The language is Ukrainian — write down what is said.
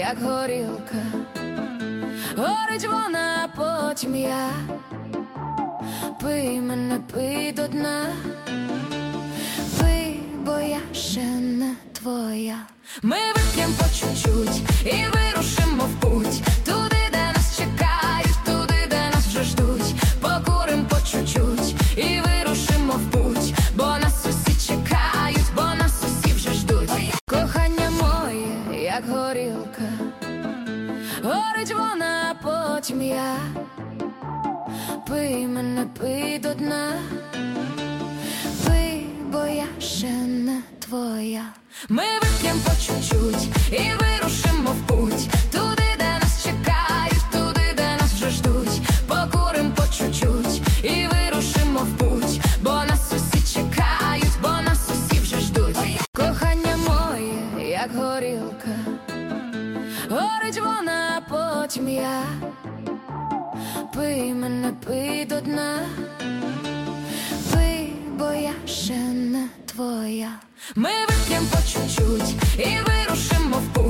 як горілка. Горить вона, потім я. Пий мене, пий до дна. Пий, бо я ще не твоя. Ми вип'єм по чуть-чуть і вирушимо в путь. Туди, де нас чекають, туди, де нас вже ждуть. Покурим по чуть-чуть і вирушимо в путь. Бо нас усі чекають, бо нас усі вже ждуть. Кохання моє, як горілка. Горить вона, потім я. Пий мене, пий до дна. Пий, бо я ще не твоя. Ми вип'єм по чуть-чуть і вирушимо в путь. Туди, де нас чекають, туди, де нас вже ждуть. Покурим по чуть-чуть і вирушимо в путь. Бо нас усі чекають, бо нас усі вже ждуть. Кохання моє, як горілка. Горить вона, потім я. Пий мене, пий до дна. Пий, бо я ще не твоя. Ми вип'єм по чуть-чуть і вирушимо в путь.